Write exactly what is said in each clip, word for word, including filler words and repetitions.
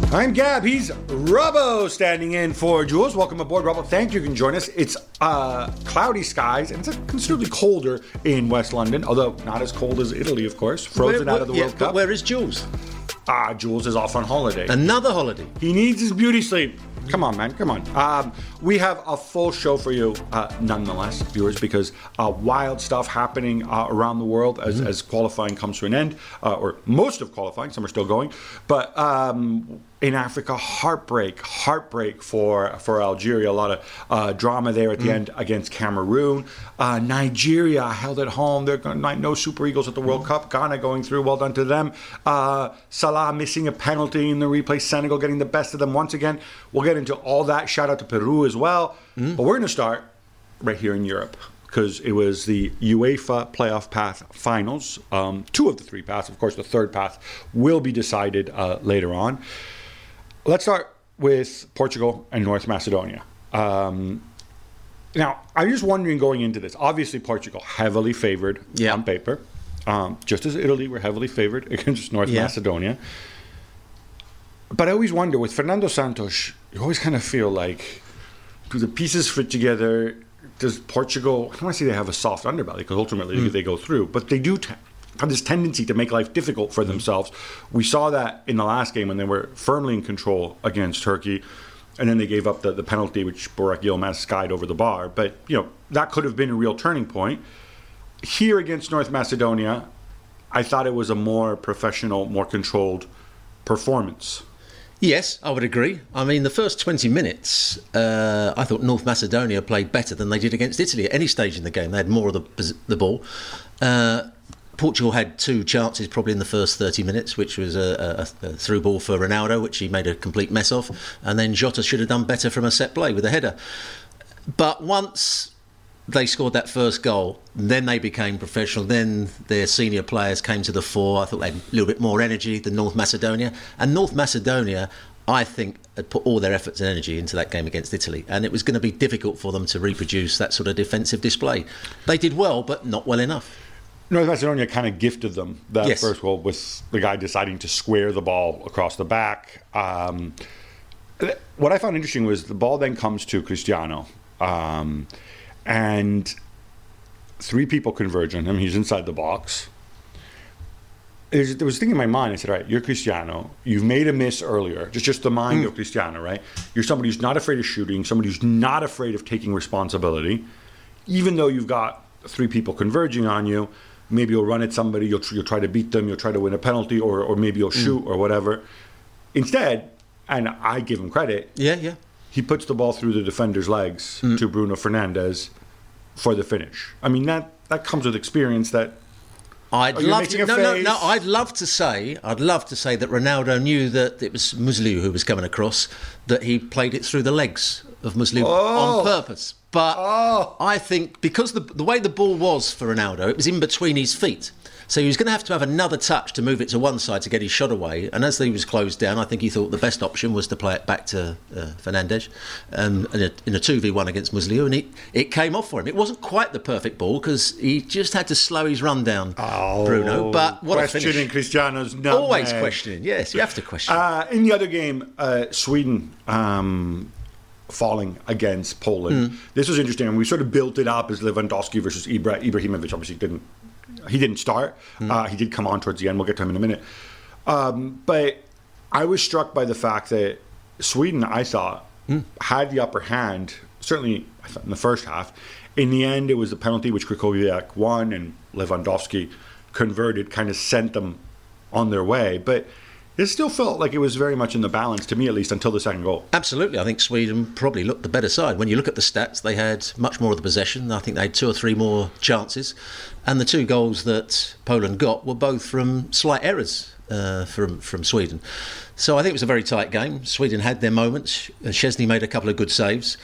I'm Gab. He's Robbo standing in for Jules. Welcome aboard, Robbo. Thank you. You can join us. It's uh, cloudy skies and it's considerably colder in West London, although not as cold as Italy, of course. Frozen where, out of the yeah, World Cup. But where is Jules? Ah, Jules is off on holiday. Another holiday. He needs his beauty sleep. Come on, man. Come on. Um, we have a full show for you, uh, nonetheless, viewers, because uh, wild stuff happening uh, around the world as, mm. as qualifying comes to an end, uh, or most of qualifying. Some are still going. But um, in Africa, heartbreak, heartbreak for, for Algeria. A lot of uh, drama there at the mm. end against Cameroon. Uh, Nigeria held at home. They're going to no Super Eagles at the World mm. Cup. Ghana going through. Well done to them. Uh, Salah missing a penalty in the replay. Senegal getting the best of them once again. We'll get into all that. Shout out to Peru as well. Mm. But we're going to start right here in Europe because it was the UEFA playoff path finals. Um, two of the three paths. Of course, the third path will be decided uh, later on. Let's start with Portugal and North Macedonia. Um, now, I'm just wondering going into this. Obviously, Portugal heavily favored yeah. on paper. Um, just as Italy were heavily favored against North yeah. Macedonia. But I always wonder, with Fernando Santos, you always kind of feel like, do the pieces fit together? Does Portugal, I don't want to say they have a soft underbelly, because ultimately mm. they go through, but they do t- have this tendency to make life difficult for themselves. We saw that in the last game when they were firmly in control against Turkey, and then they gave up the, the penalty, which Burak Yilmaz skied over the bar. But, you know, that could have been a real turning point. Here against North Macedonia, I thought it was a more professional, more controlled performance. Yes, I would agree. I mean, the first twenty minutes, uh, I thought North Macedonia played better than they did against Italy at any stage in the game. They had more of the, the ball. Uh, Portugal had two chances probably in the first thirty minutes, which was a, a, a through ball for Ronaldo, which he made a complete mess of. And then Jota should have done better from a set play with a header. But once they scored that first goal, then they became professional. Then their senior players came to the fore. I thought they had a little bit more energy than North Macedonia. And North Macedonia, I think, had put all their efforts and energy into that game against Italy. And it was going to be difficult for them to reproduce that sort of defensive display. They did well, but not well enough. North Macedonia kind of gifted them that yes. first goal with the guy deciding to square the ball across the back. Um, what I found interesting was the ball then comes to Cristiano. Um, and three people converge on him. He's inside the box. There's, there was a thing in my mind. I said, all right, you're Cristiano. You've made a miss earlier. Just, just the mind mm. of Cristiano, right? You're somebody who's not afraid of shooting, somebody who's not afraid of taking responsibility. Even though you've got three people converging on you, maybe you'll run at somebody, you'll, you'll try to beat them, you'll try to win a penalty, or, or maybe you'll shoot mm. or whatever. Instead, and I give him credit, yeah, yeah, he puts the ball through the defender's legs mm. to Bruno Fernandes for the finish. I mean, that, that comes with experience. That I'd love to. No, no, no. I'd love to say. I'd love to say that Ronaldo knew that it was Musliu who was coming across. That he played it through the legs of Musliu oh. on purpose. But oh. I think because the the way the ball was for Ronaldo, it was in between his feet. So he was going to have to have another touch to move it to one side to get his shot away. And as he was closed down, I think he thought the best option was to play it back to uh, Fernandes um, in, a, in a two v one against Musliu. And it, it came off for him. It wasn't quite the perfect ball because he just had to slow his run down, oh, Bruno. But what a finish. Questioning Cristiano's nutmeg. Always questioning. Yes, you have to question. Uh, in the other game, uh, Sweden... Um, falling against Poland. Mm. This was interesting, and we sort of built it up as Lewandowski versus Ibra. Ibrahimovic obviously didn't. He didn't start. Mm. Uh, he did come on towards the end. We'll get to him in a minute. Um, but I was struck by the fact that Sweden, I thought, mm. had the upper hand. Certainly, I thought in the first half. In the end, it was the penalty which Krychowiak won, and Lewandowski converted, kind of sent them on their way. But it still felt like it was very much in the balance, to me at least, until the second goal. Absolutely. I think Sweden probably looked the better side. When you look at the stats, they had much more of the possession. I think they had two or three more chances. And the two goals that Poland got were both from slight errors uh, from, from Sweden. So I think it was a very tight game. Sweden had their moments. Szczesny made a couple of good saves.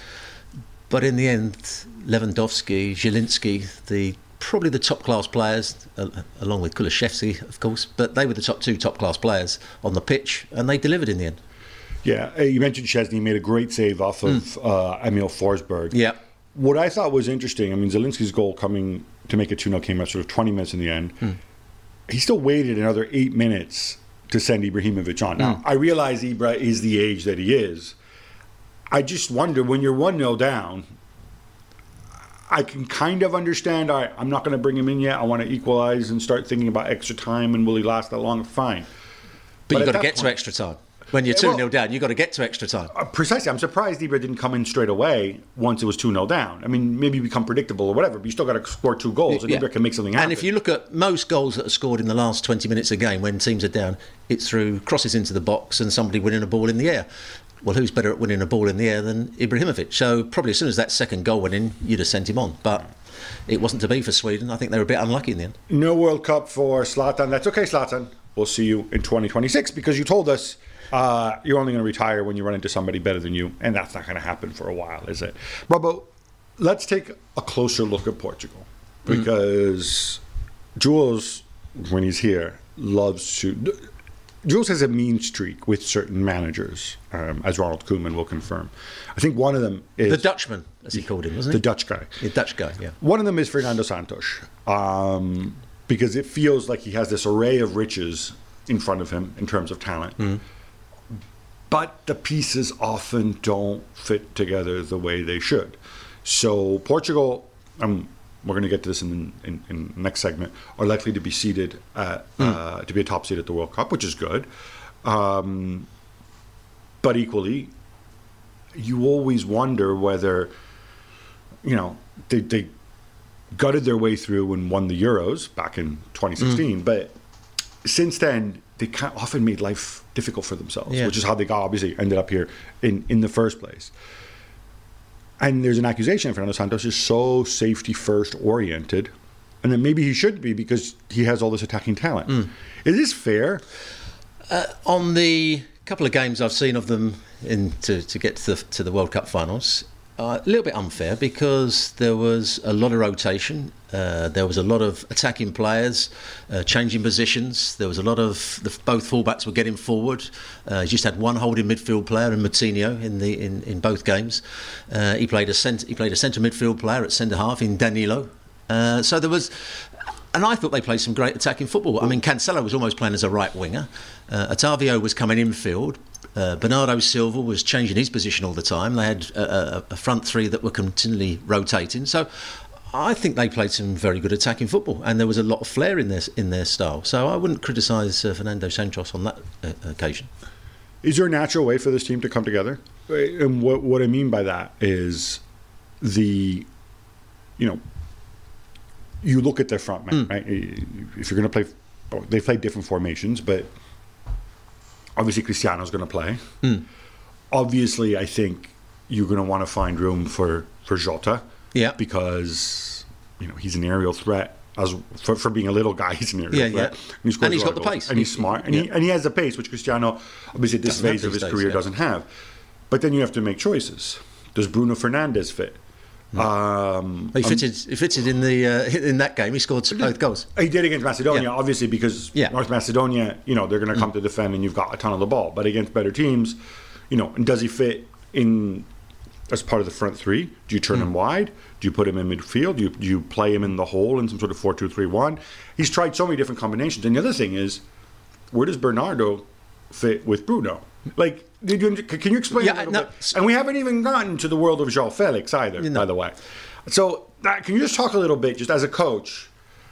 But in the end, Lewandowski, Zielinski, the probably the top-class players, uh, along with Kulusevski, of course, but they were the top two top-class players on the pitch, and they delivered in the end. Yeah, uh, you mentioned Szczesny made a great save off of mm. uh, Emil Forsberg. Yeah. What I thought was interesting, I mean, Zielinski's goal coming to make it two nil came at sort of twenty minutes in the end. Mm. He still waited another eight minutes to send Ibrahimovic on. Now, Mm. I realize Ibra is the age that he is. I just wonder, when you're one nil down, I can kind of understand, all right, I'm not going to bring him in yet. I want to equalize and start thinking about extra time, and will he last that long? Fine. But, But you've at got to that get to point- extra time. When you're Yeah, two well- nil down, you've got to get to extra time. Uh, precisely. I'm surprised Ibra didn't come in straight away once it was two nil down. I mean, maybe become predictable or whatever, but you still got to score two goals, and Yeah. Ibra can make something happen. And if you look at most goals that are scored in the last twenty minutes of a game when teams are down, it's through crosses into the box and somebody winning a ball in the air. Well, who's better at winning a ball in the air than Ibrahimovic? So probably as soon as that second goal went in, you'd have sent him on. But it wasn't to be for Sweden. I think they were a bit unlucky in the end. No World Cup for Zlatan. That's okay, Zlatan. We'll see you in twenty twenty-six, because you told us uh, you're only going to retire when you run into somebody better than you, and that's not going to happen for a while, is it? Robbo, let's take a closer look at Portugal, because Jules, when he's here, loves to... Jules has a mean streak with certain managers, um, as Ronald Koeman will confirm. I think one of them is... The Dutchman, as he called him, wasn't The he? Dutch guy. The Dutch guy, yeah. One of them is Fernando Santos, um, because it feels like he has this array of riches in front of him in terms of talent. Mm. But the pieces often don't fit together the way they should. So Portugal, um, we're going to get to this in, in, in the next segment, are likely to be seeded, at, Mm. uh, to be a top seed at the World Cup, which is good. Um, but equally, you always wonder whether, you know, they, they gutted their way through and won the Euros back in twenty sixteen. Mm. But since then, they kind of often made life difficult for themselves, Yeah. which is how they got, obviously ended up here in, in the first place. And there's an accusation that Fernando Santos is so safety first oriented, and that maybe he should be because he has all this attacking talent. Mm. Is this fair? Uh, on the couple of games I've seen of them in to, to get to the, to the World Cup finals, uh, a little bit unfair because there was a lot of rotation. Uh, there was a lot of attacking players uh, changing positions. There was a lot of the, both fullbacks were getting forward. Uh, he just had one holding midfield player in Moutinho in the in, in both games. Uh, he played a cent- he played a centre midfield player at centre half in Danilo. Uh, so there was. And I thought they played some great attacking football. I mean, Cancelo was almost playing as a right winger. Uh, Otavio was coming infield. Uh, Bernardo Silva was changing his position all the time. They had a, a, a front three that were continually rotating. So I think they played some very good attacking football, and there was a lot of flair in their in their style. So I wouldn't criticise uh, Fernando Santos on that uh, occasion. Is there a natural way for this team to come together? And what what I mean by that is the, you know, you look at their front man, mm. right? If you're going to play, oh, they play different formations, but obviously Cristiano's going to play. Mm. Obviously, I think you're going to want to find room for, for Jota. Yeah. Because, you know, he's an aerial threat. As for, for being a little guy, he's an aerial yeah, threat. Yeah. And, he and he's got the goals. pace. And he's smart. And, yeah. he, and he has the pace, which Cristiano, obviously at this Doesn't phase of his days, career, yeah. doesn't have. But then you have to make choices. Does Bruno Fernandes fit? Um, he fitted. Um, he fitted in the uh, in that game. He scored both goals. He did against Macedonia, Yeah. obviously, because Yeah. North Macedonia, you know, they're going to come mm. to defend, and you've got a ton of the ball. But against better teams, you know, and does he fit in as part of the front three? Do you turn mm. him wide? Do you put him in midfield? Do you, do you play him in the hole in some sort of four two three one? He's tried so many different combinations. And the other thing is, where does Bernardo fit with Bruno? Like, did you, can you explain Yeah, a little no, bit? And we haven't even gotten to the world of João Felix either, no. by the way. So that, can you just talk a little bit, just as a coach,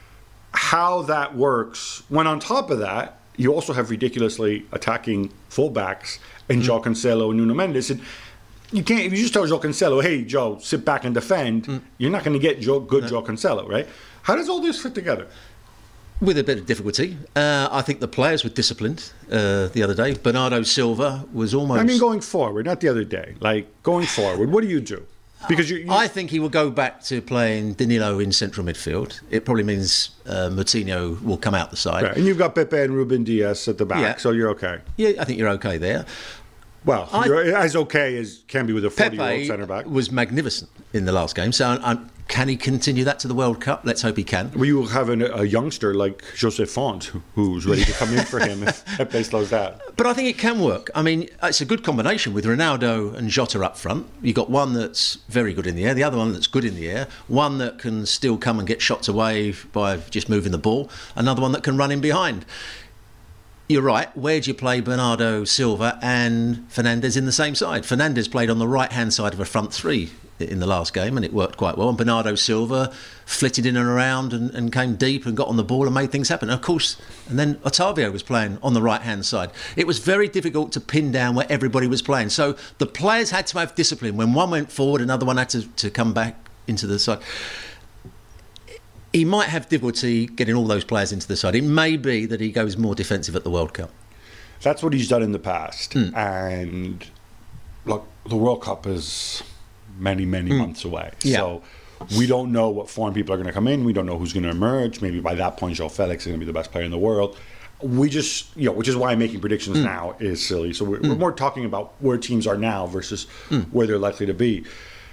how that works when on top of that, you also have ridiculously attacking fullbacks in mm. João Cancelo and Nuno Mendes. And you can't, if you just tell João Cancelo, hey, Joe, sit back and defend, mm. you're not going to get Joe, good no. João Cancelo, right? How does all this fit together? With a bit of difficulty. Uh, I think the players were disciplined uh, the other day. Bernardo Silva was almost... I mean, going forward, not the other day. Like, going forward, what do you do? Because you, you... I think he will go back to playing Danilo in central midfield. It probably means uh, Moutinho will come out the side. Right. And you've got Pepe and Ruben Diaz at the back, yeah. so you're okay. Yeah, I think you're okay there. Well, I, you're as okay as can be with a forty-year-old centre back. Was magnificent in the last game. So, I'm, can he continue that to the World Cup? Let's hope he can. We will have an, a youngster like Jose Font who's ready to come in for him if Pepe slows down. But I think it can work. I mean, it's a good combination with Ronaldo and Jota up front. You've got one that's very good in the air, the other one that's good in the air, one that can still come and get shots away by just moving the ball, another one that can run in behind. you're right. Where do you play Bernardo Silva and Fernandes in the same side? Fernandes played on the right-hand side of a front three in the last game, and it worked quite well. And Bernardo Silva flitted in and around and, and came deep and got on the ball and made things happen. And of course, and then Otavio was playing on the right-hand side. It was very difficult to pin down where everybody was playing. So the players had to have discipline. When one went forward, another one had to, to come back into the side. He might have difficulty getting all those players into the side. It may be that he goes more defensive at the World Cup. That's what he's done in the past. Mm. And look, the World Cup is many, many mm. months away. Yeah. So we don't know what foreign people are going to come in. We don't know who's going to emerge. Maybe by that point, João Felix is going to be the best player in the world. We just, you know, which is why making predictions mm. now is silly. So we're, mm. we're more talking about where teams are now versus mm. where they're likely to be.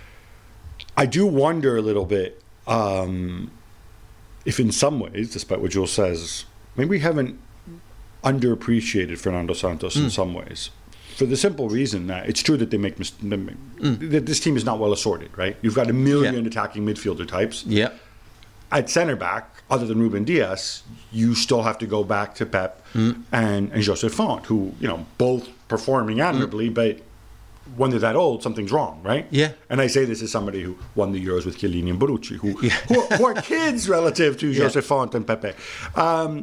I do wonder a little bit um, if in some ways, despite what Jules says, maybe we haven't underappreciated Fernando Santos mm. in some ways. For the simple reason that it's true that they make mis- mm. that this team is not well assorted, right? You've got a million yeah. attacking midfielder types. Yeah. At centre back, other than Ruben Dias, you still have to go back to Pep mm. and, and Joseph Font, who, you know, both performing admirably, mm. but when they're that old, something's wrong, right? Yeah. And I say this as somebody who won the Euros with Chiellini and Bonucci, who, yeah. who, are, who are kids relative to yeah. Joseph Font and Pepe. Um,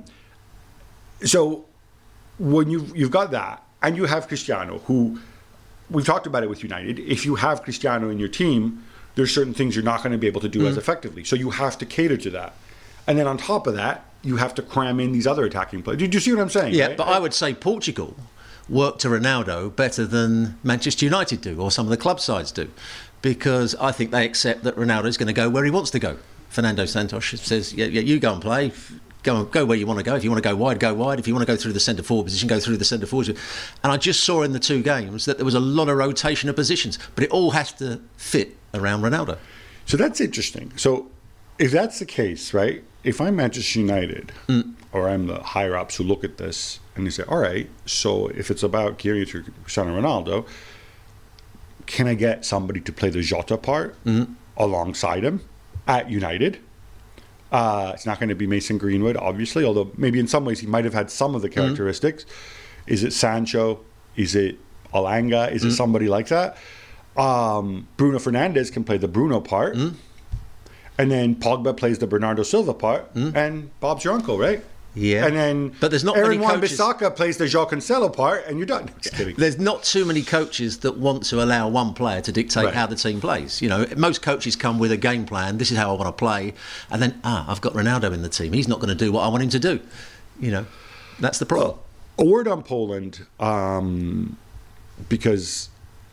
so when you've, you've got that, and you have Cristiano, who, we've talked about it with United, if you have Cristiano in your team, there's certain things you're not going to be able to do mm. as effectively. So you have to cater to that. And then on top of that, you have to cram in these other attacking players. Do you see what I'm saying? Yeah, right? but I would say Portugal work to Ronaldo better than Manchester United do, or some of the club sides do, because I think they accept that Ronaldo's going to go where he wants to go. Fernando Santos says, yeah, yeah you go and play, go go where you want to go. If you want to go wide, go wide. If you want to go through the centre forward position, go through the centre forward. And I just saw in the two games that there was a lot of rotation of positions, but it all has to fit around Ronaldo. So that's interesting. So if that's the case, right, if I'm Manchester United, mm. or I'm the higher-ups who look at this, and they say, all right, so if it's about gearing to Cristiano Ronaldo, can I get somebody to play the Jota part mm-hmm. alongside him at United? Uh, it's not going to be Mason Greenwood, obviously, although maybe in some ways he might have had some of the characteristics. Mm-hmm. Is it Sancho? Is it Alanga? Is mm-hmm. it somebody like that? Um, Bruno Fernandes can play the Bruno part. Mm-hmm. And then Pogba plays the Bernardo Silva part. Mm-hmm. And Bob's your uncle, right? Yeah, and then but there's not Aaron many coaches. Wan-Bissaka plays the João Cancelo part, and you're done. Just kidding. There's not too many coaches that want to allow one player to dictate right. how the team plays. You know, most coaches come with a game plan. This is how I want to play, and then ah, I've got Ronaldo in the team. He's not going to do what I want him to do. You know, that's the problem. Well, a word on Poland, um, because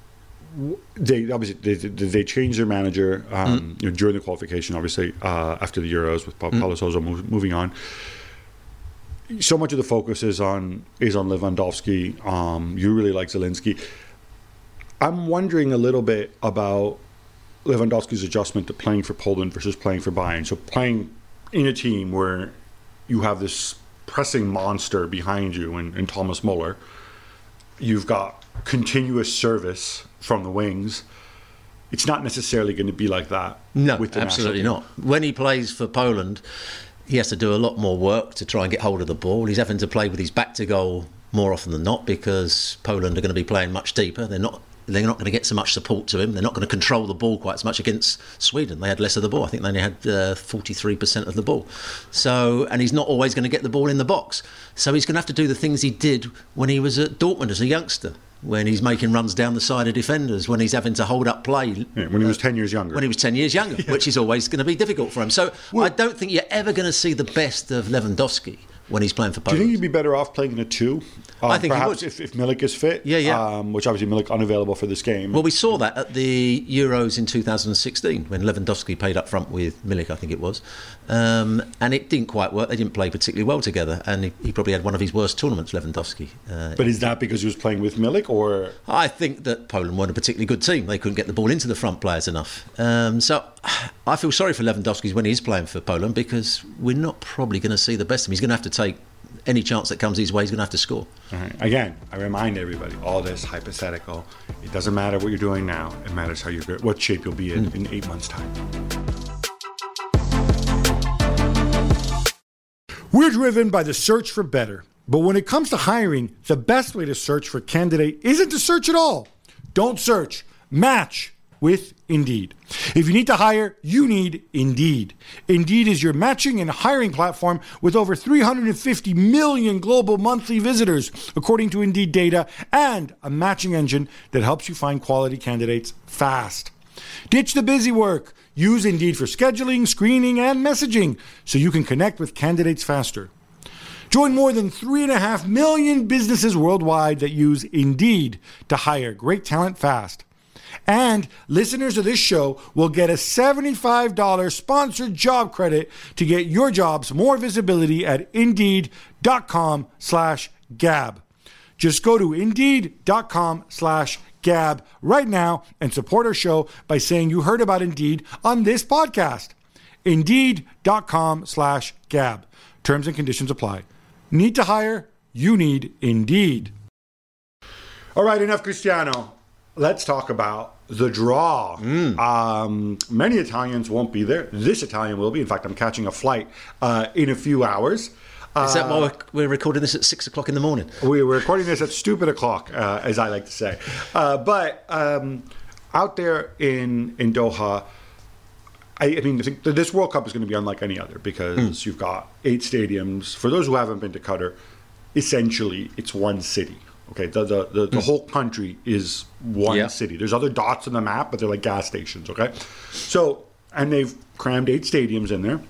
they obviously they, they changed their manager um, mm. you know, during the qualification. Obviously, uh, after the Euros with Paulo mm. Sousa move, moving on. So much of the focus is on is on Lewandowski. Um, you really like Zielinski. I'm wondering a little bit about Lewandowski's adjustment to playing for Poland versus playing for Bayern. So playing in a team where you have this pressing monster behind you in, in Thomas Muller. You've got continuous service from the wings. It's not necessarily going to be like that. No, with the absolutely not. When he plays for Poland, he has to do a lot more work to try and get hold of the ball. He's having to play with his back to goal more often than not because Poland are going to be playing much deeper. They're not they're not going to get so much support to him. They're not going to control the ball quite as much against Sweden. They had less of the ball. I think they only had uh, forty-three percent of the ball. So, and he's not always going to get the ball in the box. So he's going to have to do the things he did when he was at Dortmund as a youngster, when he's making runs down the side of defenders, when he's having to hold up play. Yeah, when he was ten years younger. When he was ten years younger, yeah. which is always going to be difficult for him. So well, I don't think you're ever going to see the best of Lewandowski when he's playing for Poland. Do you think he'd be better off playing in a two? Um, I think perhaps he would. If, if Milik is fit, yeah, yeah. Um, which obviously Milik unavailable for this game. Well, we saw that at the Euros in two thousand sixteen when Lewandowski played up front with Milik, I think it was, um, and it didn't quite work. They didn't play particularly well together, and he, he probably had one of his worst tournaments, Lewandowski. Uh, but is that because he was playing with Milik, or? I think that Poland weren't a particularly good team. They couldn't get the ball into the front players enough. Um, so I feel sorry for Lewandowski when he's playing for Poland because we're not probably going to see the best of him. He's going to have to take any chance that comes his way, he's going to have to score. All right. Again, I remind everybody, all this hypothetical. It doesn't matter what you're doing now. It matters how you're, what shape you'll be in mm. in eight months' time. We're driven by the search for better. But when it comes to hiring, the best way to search for a candidate isn't to search at all. Don't search. Match with Indeed. If you need to hire, you need Indeed. Indeed is your matching and hiring platform with over three hundred fifty million global monthly visitors, according to Indeed data, and a matching engine that helps you find quality candidates fast. Ditch the busy work. Use Indeed for scheduling, screening, and messaging so you can connect with candidates faster. Join more than three and a half million businesses worldwide that use Indeed to hire great talent fast. And listeners of this show will get a seventy-five dollars sponsored job credit to get your jobs more visibility at Indeed.com slash Gab. Just go to Indeed.com slash Gab right now and support our show by saying you heard about Indeed on this podcast. Indeed.com slash Gab. Terms and conditions apply. Need to hire? You need Indeed. All right, enough Cristiano. Let's talk about the draw. Mm. Um, many Italians won't be there. This Italian will be. In fact, I'm catching a flight uh, in a few hours. Is that why we're, we're recording this at six o'clock in the morning? We were recording this at stupid o'clock, uh, as I like to say. Uh, but um, out there in in Doha, I, I mean, I think this World Cup is going to be unlike any other because mm. you've got eight stadiums. For those who haven't been to Qatar, essentially it's one city. Okay, the the, the, the mm. whole country is one yeah. city. There's other dots on the map, but they're like gas stations. Okay, so and they've crammed eight stadiums in there.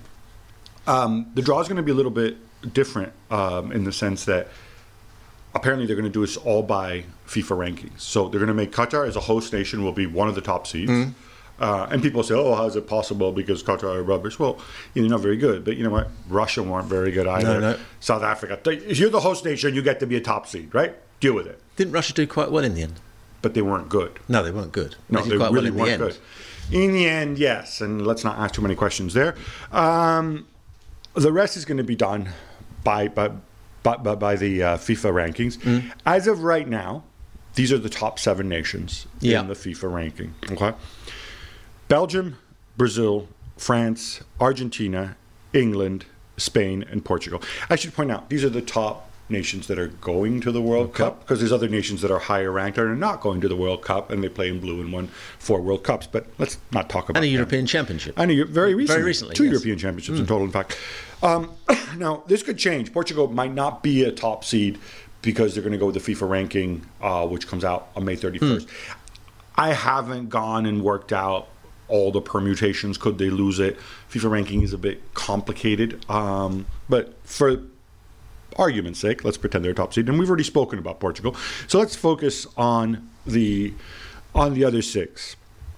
Um, the draw is going to be a little bit different um, in the sense that apparently they're going to do this all by FIFA rankings. So they're going to make Qatar as a host nation will be one of the top seeds. Mm. Uh, and people say, oh, how is it possible because Qatar are rubbish? Well, you're not very good. But you know what? Russia weren't very good either. No, no. South Africa. If you're the host nation, you get to be a top seed, right? Deal with it. Didn't Russia do quite well in the end? But they weren't good. No, they weren't good. No, they, they quite really well in weren't the end. good. In the end, yes. And let's not ask too many questions there. Um, the rest is going to be done by by by, by the uh, FIFA rankings. Mm. As of right now, these are the top seven nations yeah. in the FIFA ranking. Okay, Belgium, Brazil, France, Argentina, England, Spain, and Portugal. I should point out these are the top nations that are going to the World okay. Cup because there's other nations that are higher ranked that are not going to the World Cup and they play in blue and won four World Cups. But let's not talk about and a them. European Championship. And a, very recently, very recently, two yes. European Championships mm. in total. In fact, um, now this could change. Portugal might not be a top seed because they're going to go with the FIFA ranking, uh, which comes out on May thirty-first. Mm. I haven't gone and worked out all the permutations. Could they lose it? FIFA ranking is a bit complicated, um, but for argument's sake, let's pretend they're a top seed, and we've already spoken about Portugal. So let's focus on the on the other six.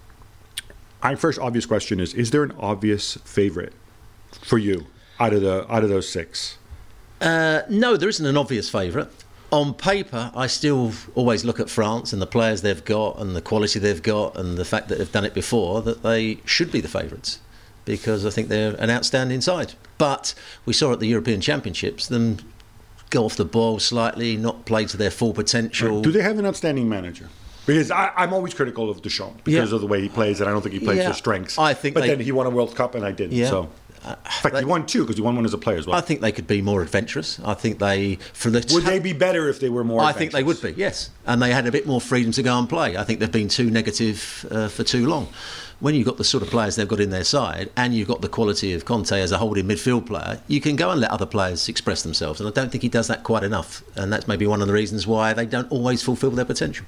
My first obvious question is: is there an obvious favorite for you out of the out of those six? Uh, no, there isn't an obvious favourite. On paper, I still always look at France and the players they've got and the quality they've got and the fact that they've done it before, that they should be the favourites because I think they're an outstanding side. But we saw at the European Championships them go off the ball slightly, not play to their full potential. Do they have an outstanding manager? Because I, I'm always critical of Deschamps because yeah. of the way he plays, and I don't think he plays yeah. to strengths. I think but they, then he won a World Cup and I didn't. Yeah. So. In fact, they, he won two because he won one as a player as well. I think they could be more adventurous. I think they, for the would t- they be better if they were more? I adventurous? think they would be, yes, and they had a bit more freedom to go and play. I think they've been too negative uh, for too long. When you've got the sort of players they've got in their side, and you've got the quality of Conte as a holding midfield player, you can go and let other players express themselves. And I don't think he does that quite enough. And that's maybe one of the reasons why they don't always fulfil their potential.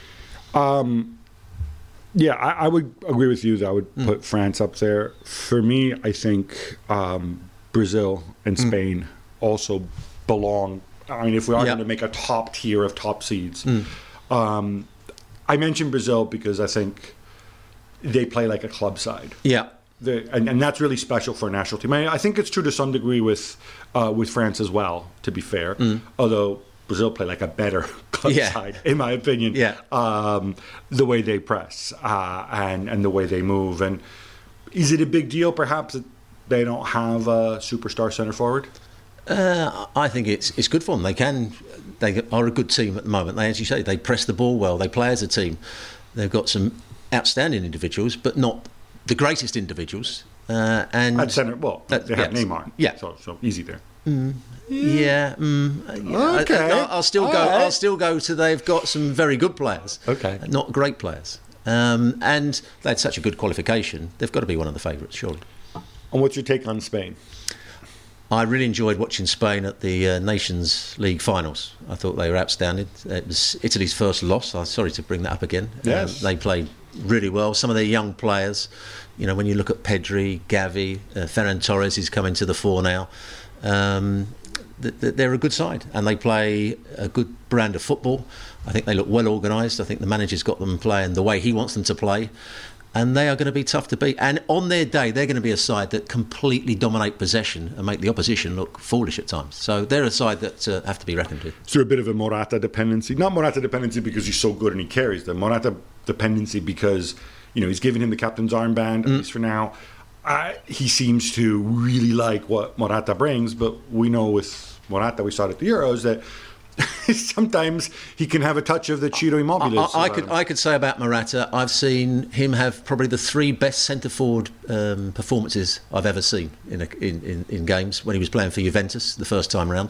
Um. Yeah, I, I would agree with you that I would mm. put France up there. For me, I think um, Brazil and Spain mm. also belong. I mean, if we are yep. going to make a top tier of top seeds, mm. um, I mentioned Brazil because I think they play like a club side. Yeah. The, and, and that's really special for a national team. I, mean, I think it's true to some degree with uh, with France as well, to be fair. Mm. Although Brazil play like a better club yeah. side, in my opinion. Yeah. Um, the way they press uh, and and the way they move, and is it a big deal? Perhaps that they don't have a superstar center forward. Uh, I think it's it's good for them. They can, they are a good team at the moment. They, as you say, they press the ball well. They play as a team. They've got some outstanding individuals, but not the greatest individuals. Uh, and at center, well, that, they have yes. Neymar. Yeah. So so easy there. Mm. Yeah, mm, yeah. Okay. I, I, I'll still All go. right. I'll still go to. They've got some very good players. Okay. Not great players, um, and they had such a good qualification. They've got to be one of the favourites, surely. And what's your take on Spain? I really enjoyed watching Spain at the uh, Nations League finals. I thought they were outstanding. It was Italy's first loss. I'm sorry to bring that up again. Yes. Uh, they played really well. Some of their young players, you know, when you look at Pedri, Gavi, uh, Ferran Torres is coming to the fore now. Um, th- th- they're a good side, and they play a good brand of football. I think they look well organised. I think the manager's got them playing the way he wants them to play. And they are going to be tough to beat. And on their day, they're going to be a side that completely dominate possession and make the opposition look foolish at times. So they're a side that uh, have to be reckoned with. Is there a bit of a Morata dependency? Not Morata dependency because he's so good and he carries them. Morata dependency because, you know, he's given him the captain's armband, at mm. least for now. Uh, he seems to really like what Morata brings, but we know with Morata, we saw it at the Euros, that sometimes he can have a touch of the Ciro Immobile. I, I could I could say about Morata, I've seen him have probably the three best centre forward um, performances I've ever seen in, a, in, in in games when he was playing for Juventus the first time round.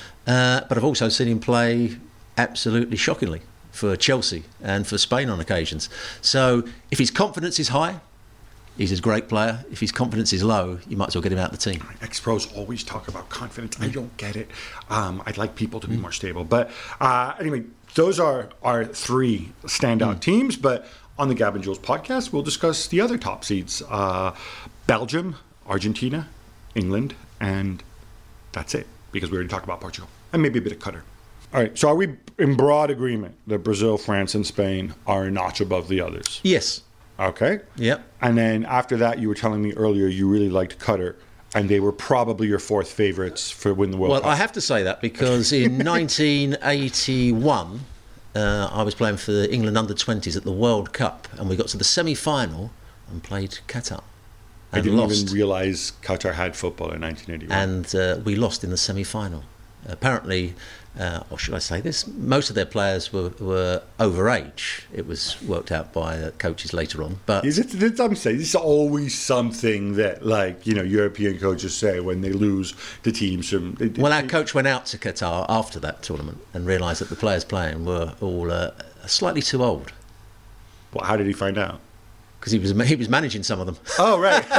Uh, but I've also seen him play absolutely shockingly for Chelsea and for Spain on occasions. So if his confidence is high, he's a great player. If his confidence is low, you might as well get him out of the team. Ex-pros always talk about confidence. I don't get it. Um, I'd like people to be more stable. But uh, anyway, those are our three standout mm. teams. But on the Gab and Jules podcast, we'll discuss the other top seeds. Uh, Belgium, Argentina, England, and that's it. Because we already talked about Portugal. And maybe a bit of Qatar. All right, so are we in broad agreement that Brazil, France, and Spain are a notch above the others? Yes. Okay. Yep. And then after that, you were telling me earlier you really liked Qatar, and they were probably your fourth favourites for win the World well, Cup. Well, I have to say that because in nineteen eighty-one, uh, I was playing for the England under twenties at the World Cup, and we got to the semi-final and played Qatar. I didn't lost. even realise Qatar had football in nineteen eighty-one. And uh, we lost in the semi-final. Apparently, uh, or should I say this, most of their players were, were over age. It was worked out by uh, coaches later on. But is it, I'm saying, this is always something that, like, you know, European coaches say when they lose the teams from... They, well, our coach went out to Qatar after that tournament and realised that the players playing were all uh, slightly too old. Well, how did he find out? Because he was he was managing some of them. Oh, right.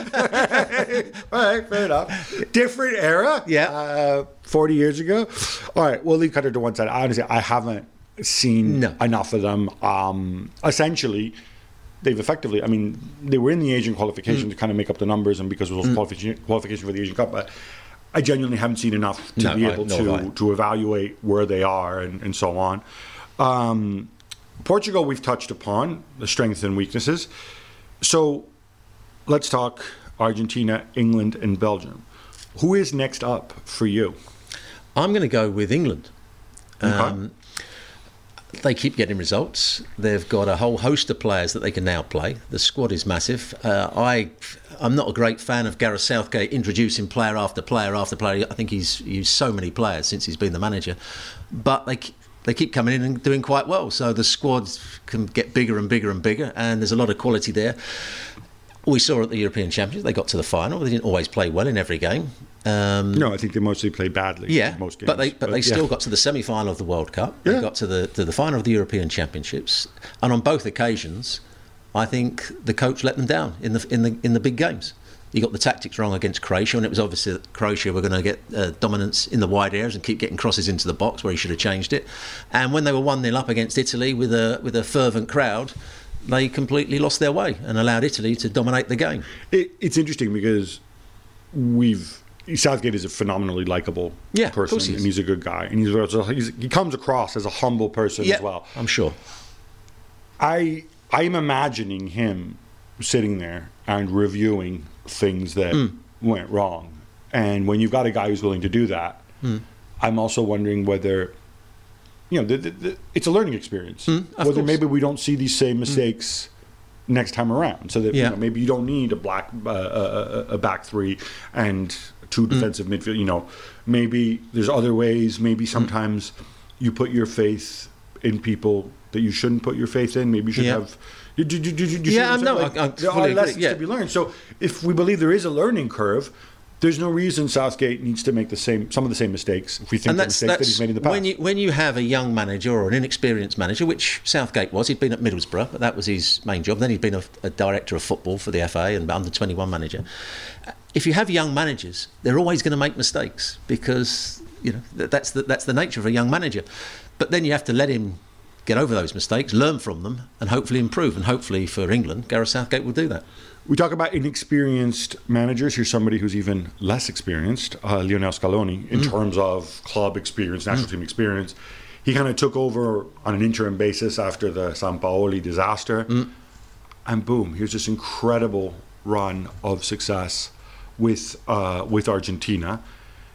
All right, fair enough. Different era. Yeah. Uh, forty years ago. All right, we'll leave Qatar to one side. Honestly, I haven't seen no. enough of them. Um, essentially, they've effectively, I mean, they were in the Asian qualification mm. to kind of make up the numbers and because it was mm. qualification, qualification for the Asian Cup, but I genuinely haven't seen enough to no, be I, able no, to, to evaluate where they are and, and so on. Um, Portugal, we've touched upon the strengths and weaknesses. So let's talk Argentina, England, and Belgium. Who is next up for you? I'm going to go with England. Okay. Um, they keep getting results. They've got a whole host of players that they can now play. The squad is massive. Uh, I, I'm not a great fan of Gareth Southgate introducing player after player after player. I think he's used so many players since he's been the manager. But they They keep coming in and doing quite well. So the squads can get bigger and bigger and bigger, and there's a lot of quality there. We saw at the European Championships, they got to the final. They didn't always play well in every game. Um, no, I think they mostly played badly. Yeah, in most games. but they but, but they yeah. still got to the semi-final of the World Cup. Yeah. They got to the to the final of the European Championships, and on both occasions, I think the coach let them down in the in the in the big games. He got the tactics wrong against Croatia, and it was obvious that Croatia were going to get uh, dominance in the wide areas and keep getting crosses into the box where he should have changed it. And when they were one nil up against Italy with a with a fervent crowd, they completely lost their way and allowed Italy to dominate the game. It, it's interesting because we've Southgate is a phenomenally likable yeah, person, he and he's a good guy, and he's, he's he comes across as a humble person yeah, as well. I'm sure. I I'm imagining him sitting there and reviewing things that mm. went wrong, and when you've got a guy who's willing to do that, mm. I'm also wondering whether, you know, the, the, the, it's a learning experience. Mm, whether course. maybe we don't see these same mistakes mm. next time around, so that yeah. you know, maybe you don't need a black uh, a, a back three and two defensive mm. midfield. You know, maybe there's other ways. Maybe sometimes mm. you put your faith in people that you shouldn't put your faith in. Maybe you should yeah. have. You, you, you, you yeah, I know. like, I, I there are lessons agree. Yeah. to be learned. So if we believe there is a learning curve, there's no reason Southgate needs to make the same some of the same mistakes if we think And the that's, mistakes that that's he's made in the past. when you when you have a young manager or an inexperienced manager, which Southgate was, he'd been at Middlesbrough, but that was his main job. Then he'd been a, a director of football for the F A and under twenty-one manager. If you have young managers, they're always going to make mistakes because you know that's the, that's the nature of a young manager. But then you have to let him get over those mistakes, learn from them, and hopefully improve. And hopefully for England, Gareth Southgate will do that. We talk about inexperienced managers. Here's somebody who's even less experienced, uh, Lionel Scaloni, in mm. terms of club experience, national mm. team experience. He kind of took over on an interim basis after the Sampaoli disaster. Mm. And boom, here's this incredible run of success with uh, with Argentina.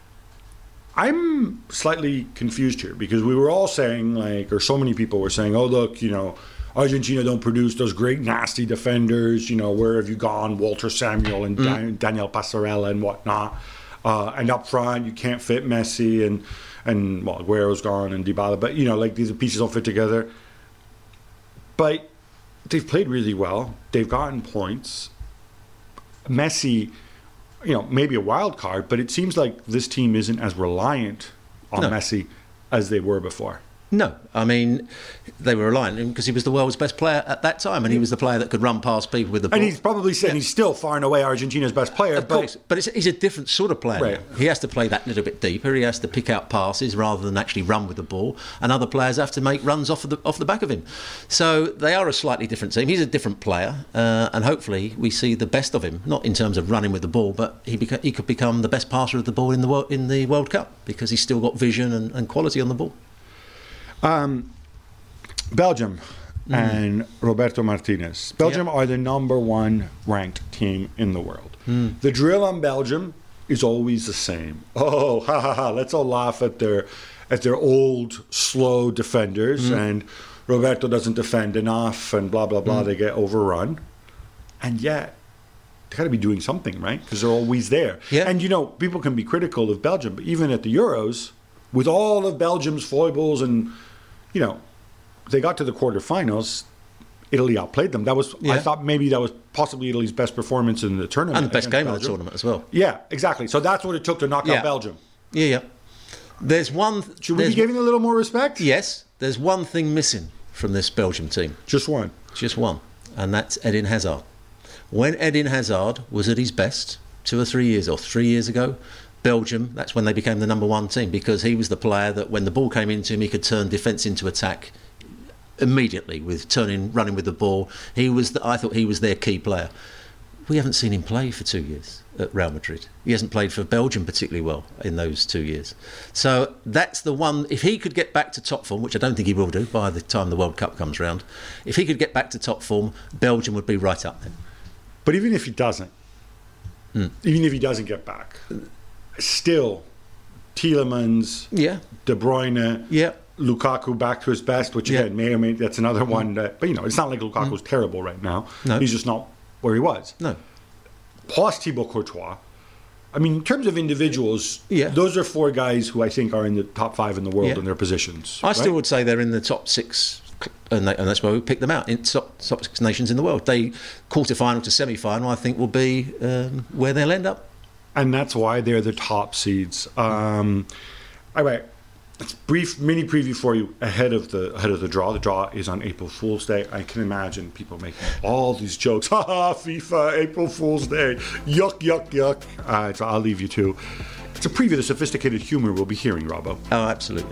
I'm slightly confused here because we were all saying, like, or so many people were saying, oh, look, you know, Argentina don't produce those great, nasty defenders. You know, where have you gone? Walter Samuel and mm. Dan- Daniel Passarella and whatnot. Uh, and up front, you can't fit Messi and, and well, Aguero's gone and Dybala. But, you know, like, these pieces don't fit together. But they've played really well. They've gotten points. Messi, you know, maybe a wild card, but it seems like this team isn't as reliant on no. Messi as they were before. No, I mean, they were reliant on him because he was the world's best player at that time, and he was the player that could run past people with the ball. And he's probably saying yeah. he's still far and away Argentina's best player. Of but course, but it's, he's a different sort of player. Right. He has to play that little bit deeper. He has to pick out passes rather than actually run with the ball, and other players have to make runs off of the off the back of him. So they are a slightly different team. He's a different player, uh, and hopefully we see the best of him. Not in terms of running with the ball, but he beca- he could become the best passer of the ball in the wo- in the World Cup because he's still got vision and, and quality on the ball. Um. Belgium mm. and Roberto Martinez. Belgium yep. are the number one ranked team in the world. Mm. The drill on Belgium is always the same. Oh, ha ha ha! Let's all laugh at their at their old, slow defenders, mm. and Roberto doesn't defend enough, and blah blah blah. Mm. They get overrun, and yet they got to be doing something, right? Because they're always there. Yeah. And you know, people can be critical of Belgium, but even at the Euros, with all of Belgium's foibles, and you know. They got to the quarterfinals. Italy outplayed them. That was yeah. I thought maybe that was possibly Italy's best performance in the tournament. And the best game Belgium. of the tournament as well. Yeah, exactly. So that's what it took to knock yeah. out Belgium. Yeah, yeah. There's one... Th- Should we be giving a little more respect? Yes. There's one thing missing from this Belgium team. Just one? Just one. And that's Eden Hazard. When Eden Hazard was at his best, two or three years or three years ago, Belgium, that's when they became the number one team because he was the player that when the ball came into him, he could turn defence into attack immediately with turning, running with the ball. He was, the, I thought he was their key player. We haven't seen him play for two years at Real Madrid. He hasn't played for Belgium particularly well in those two years. So that's the one. If he could get back to top form, which I don't think he will do by the time the World Cup comes round, if he could get back to top form, Belgium would be right up there. But even if he doesn't, hmm. even if he doesn't get back, still, Tielemans, yeah, De Bruyne, yeah. Lukaku back to his best, which again, yeah. may or may, that's another mm. one that, but you know, it's not like Lukaku's mm. terrible right now. No. He's just not where he was. No. Plus Thibaut Courtois. I mean, in terms of individuals, yeah. those are four guys who I think are in the top five in the world yeah. in their positions. I right? still would say they're in the top six, and, they, and that's why we picked them out, in top, top six nations in the world. They, quarter-final to semi-final, I think, will be um, where they'll end up. And that's why they're the top seeds. Um, all right. It's brief mini preview for you ahead of the ahead of the draw. The draw is on April Fool's Day. I can imagine people making all these jokes. Ha ha! FIFA, April Fool's Day. Yuck, yuck, yuck. Uh, so I'll leave you to. It's a preview of the sophisticated humor we'll be hearing, Robbo. Oh, absolutely.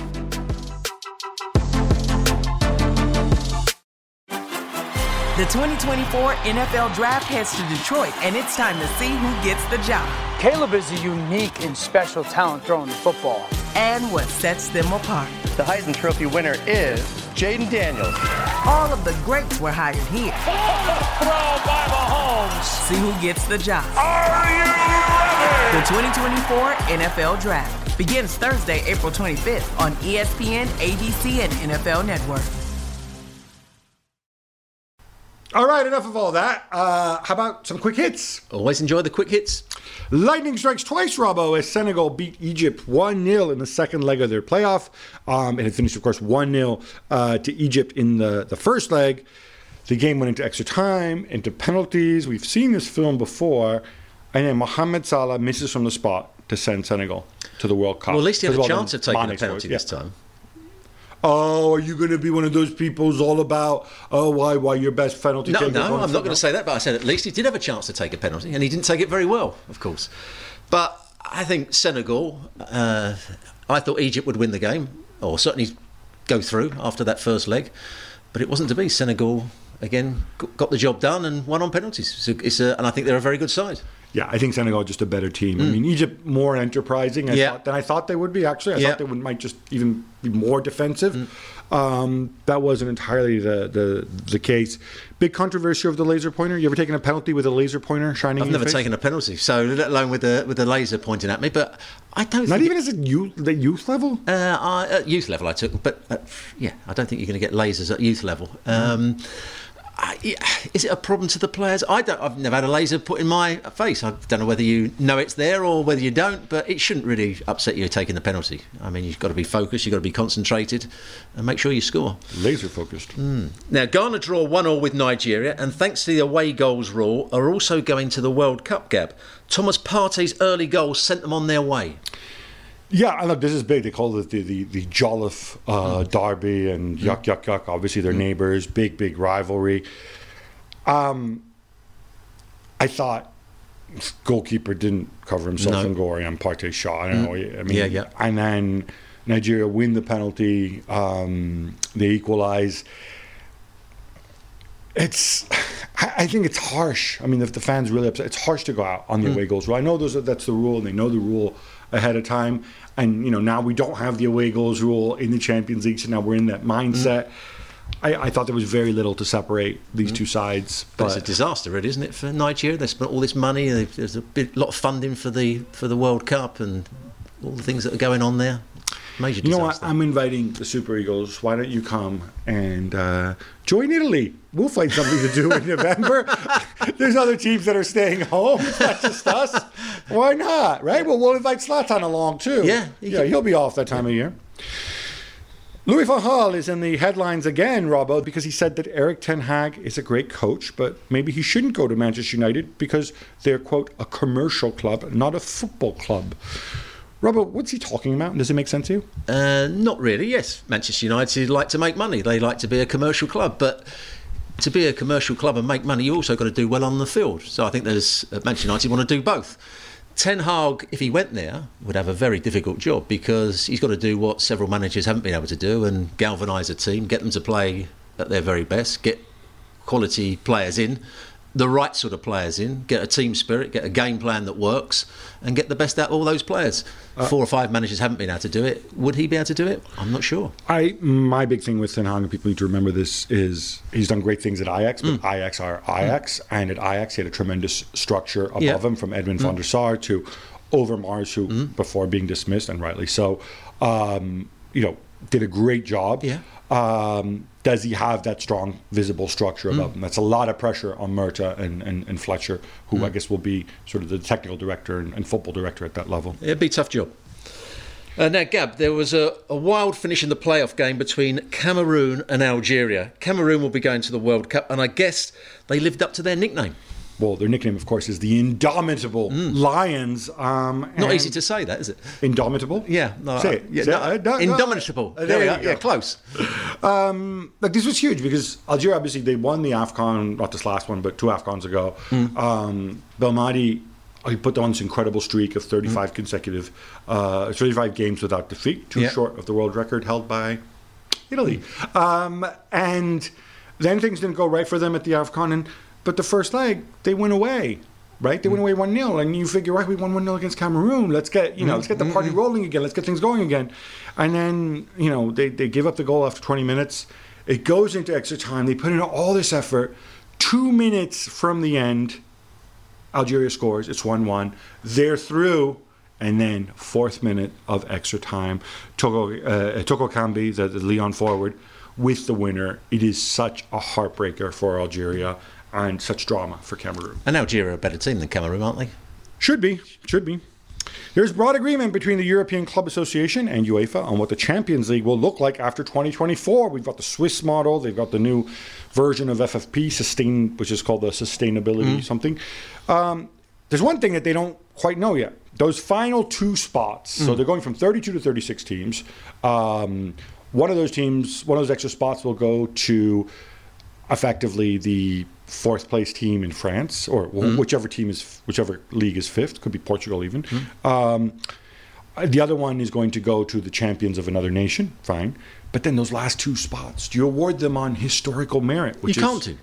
The twenty twenty-four N F L Draft heads to Detroit, and it's time to see who gets the job. Caleb is a unique and special talent throwing the football. And what sets them apart. The Heisman Trophy winner is Jaden Daniels. All of the greats were hired here. Throw by Mahomes. See who gets the job. Are you ready? The twenty twenty-four N F L Draft begins Thursday, April twenty-fifth on E S P N, A B C, and N F L Network. All right, enough of all that. Uh, how about some quick hits? Always enjoy the quick hits. Lightning strikes twice, Robbo, as Senegal beat Egypt one nil in the second leg of their playoff. Um, and it finished, of course, one nil uh, to Egypt in the, the first leg. The game went into extra time, into penalties. We've seen this film before. And then Mohamed Salah misses from the spot to send Senegal to the World Cup. Well, at least he had a Well, chance then of taking a Mane penalty scores, this yeah. time. Oh, are you going to be one of those people who's all about, oh, why, why your best penalty No, taker? no, going I'm for- not going to say that, but I said at least he did have a chance to take a penalty, and he didn't take it very well, of course. But I think Senegal, uh, I thought Egypt would win the game, or certainly go through after that first leg, but it wasn't to be. Senegal, again, g- got the job done and won on penalties. It's a, it's a, and I think they're a very good side. Yeah, I think Senegal are just a better team. I mean, Egypt more enterprising I Yeah. thought, than I thought they would be, actually. I Yeah. thought they would, might just even be more defensive. Um, that wasn't entirely the, the the case. Big controversy over the laser pointer. You ever taken a penalty with a laser pointer shining I've in your never face? taken a penalty, so let alone with the with the laser pointing at me. But I don't Not think even as a youth, the youth level? Uh, I, at youth level, I took, but uh, yeah, I don't think you're going to get lasers at youth level. Um, I, yeah, is it a problem to the players? I don't. I've never had a laser put in my face. I don't know whether you know it's there or whether you don't, but it shouldn't really upset you taking the penalty. I mean, you've got to be focused, you've got to be concentrated, and make sure you score. Laser focused. Now, Ghana draw one all with Nigeria, and thanks to the away goals rule, are also going to the World Cup. Gab, Thomas Partey's early goals sent them on their way. Yeah, and look, this is big. They call it the the, the Jolliffe uh, Derby and yuck, yuck, yuck. Obviously, they're neighbours. Big, big rivalry. Um, I thought goalkeeper didn't cover himself No. in glory on Partey's shot. I don't know. I mean, Yeah, yeah. And then Nigeria win the penalty. Um, they equalise. It's, I I think it's harsh. I mean, if the fans really upset, it's harsh to go out on the away goals rule. I know those are, that's the rule, and they know the rule ahead of time. And you know, now we don't have the away goals rule in the Champions League, so now we're in that mindset. I, I thought there was very little to separate these two sides, But but it's a disaster, really, isn't it, for Nigeria? They spent all this money. they- There's a bit, lot of funding for the for the World Cup and all the things that are going on there. Major you know what? disaster. I'm inviting the Super Eagles. Why don't you come and uh, join Italy? We'll find something to do in November. There's other teams that are staying home. It's not just us. Why not? Right? Well, we'll invite Zlatan along too. Yeah, he yeah, can- he'll be off that time of year. Louis van Gaal is in the headlines again, Robbo, because he said that Eric Ten Hag is a great coach, but maybe he shouldn't go to Manchester United because they're, quote, a commercial club, not a football club. Robbo, what's he talking about? Does it make sense to you? Uh, not really. Yes, Manchester United like to make money. They like to be a commercial club, but to be a commercial club and make money, you also got to do well on the field. So I think there's uh, Manchester United want to do both. Ten Hag, if he went there, would have a very difficult job because he's got to do what several managers haven't been able to do and galvanise a team, get them to play at their very best, get quality players in, the right sort of players in, get a team spirit, get a game plan that works, and get the best out of all those players. Uh, Four or five managers haven't been able to do it. Would he be able to do it? I'm not sure. I my big thing with Ten Hag, and people need to remember this, is he's done great things at Ajax, but mm. Ajax are Ajax, mm. and at Ajax he had a tremendous structure above yeah. him, from Edwin mm. van der Sar to Overmars, who mm. before being dismissed, and rightly so, um, you know, did a great job. Yeah. Um, does he have that strong, visible structure above mm. him? That's a lot of pressure on Murta and, and, and Fletcher, who mm. I guess will be sort of the technical director and, and football director at that level. It'd be a tough job. Uh, now, Gab, there was a, a wild finish in the playoff game between Cameroon and Algeria. Cameroon will be going to the World Cup, and I guess they lived up to their nickname. Well, their nickname, of course, is the Indomitable mm. Lions. Um, Not easy to say that, is it? Indomitable? Yeah. No, say it. Yeah, say no, it. No, Indomitable. No. There, there we you are. Yeah, close. Um, like, this was huge because Algeria, obviously, they won the AFCON, not this last one, but two AFCONs ago. Mm. Um, Belmadi, he put on this incredible streak of thirty-five mm. consecutive, uh, thirty-five games without defeat, too yeah. short of the world record held by Italy. Mm. Um, and then things didn't go right for them at the AFCON, and but the first leg, they went away, right? They mm. went away one nil, and you figure, right, we won one nil against Cameroon. Let's get, you know, mm. let's get the party rolling again. Let's get things going again. And then, you know, they, they give up the goal after twenty minutes. It goes into extra time. They put in all this effort. Two minutes from the end, Algeria scores. It's one one. They're through. And then fourth minute of extra time, Toko, uh, Toko Kambi, the, the Lyon forward, with the winner. It is such a heartbreaker for Algeria and such drama for Cameroon. And Algeria are a better team than Cameroon, aren't they? Should be, should be. There's broad agreement between the European Club Association and UEFA on what the Champions League will look like after twenty twenty-four. We've got the Swiss model. They've got the new version of F F P, sustain, which is called the Sustainability mm. something. Um, there's one thing that they don't quite know yet. Those final two spots, mm. so they're going from thirty-two to thirty-six teams. Um, one of those teams, one of those extra spots will go to effectively the fourth place team in France, or mm. whichever team is, whichever league is fifth. Could be Portugal even. Mm. Um, the other one is going to go to the champions of another nation. Fine. But then those last two spots, do you award them on historical merit? Which you is, can't do.